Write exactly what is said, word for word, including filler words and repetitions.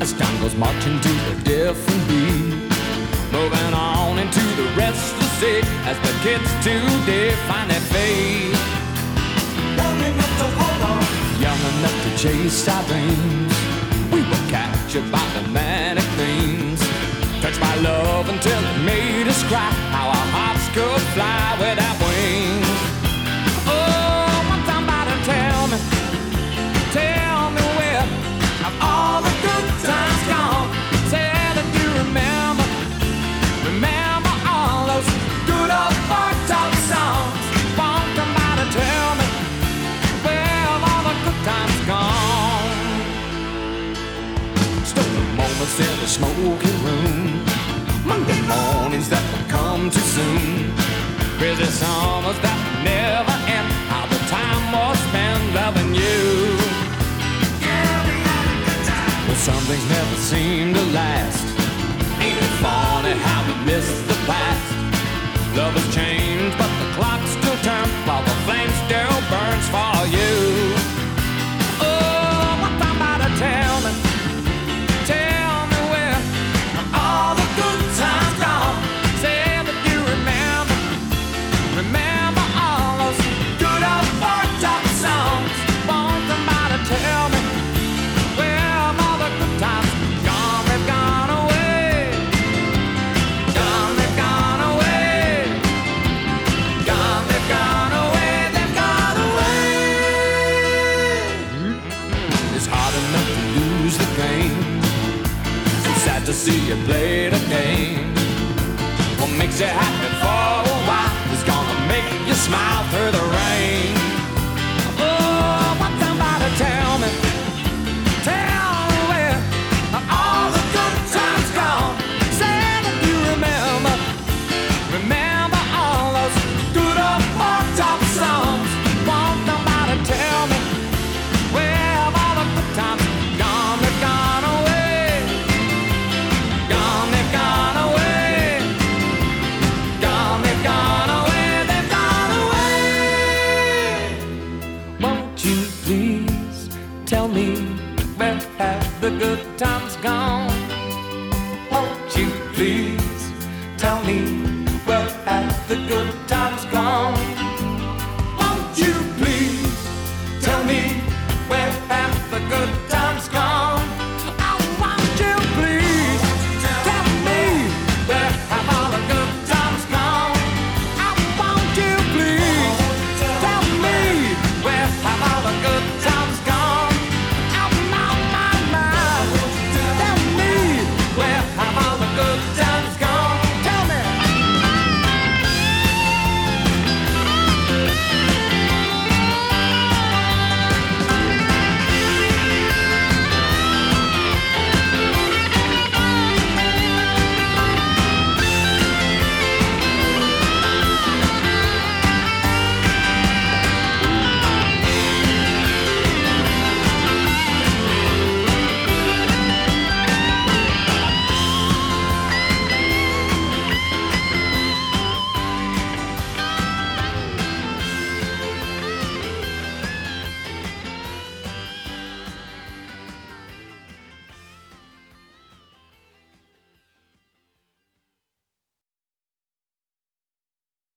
as time goes marching to a different beat. Moving on into the restless age as the kids today find their fate. Young enough to hold on, young enough to chase our dreams. We were captured by the manic themes, touched by love until it made us cry. How our hearts could fly without wings. Oh, one somebody tell me, tell me where have all the good times gone? Say that you remember, remember all those good old bar-top songs. Won't somebody tell me where have all the good times gone? Stolen moments in the smoky room, Monday mornings that would come too soon, crazy summers that would never end. How the time was spent loving you. Well, some things never seem to last. Ain't it funny how we miss the past? Love has changed, but the clock still turns while the flame still burns for you. Oh, what somebody tell me, tell me where are all the good times gone? Say that you remember, remember all those good old bar-top songs. Won't somebody tell me where have all the good times gone? They've gone away, gone, they've gone away, gone, they've gone away, they've gone away. It's hard enough to lose the game, so sad to see you play the game. What makes you happy for a while is gonna make you smile through the rain. Oh, what somebody tell me, tell me where are all the good times gone? Say that you remember, remember all those good old bar-top songs. Won't somebody tell me where have all the good times gone? They've gone away, gone, they've gone away, gone, they've gone away, they've gone away. Won't you please tell me where have the good times gone? Won't you please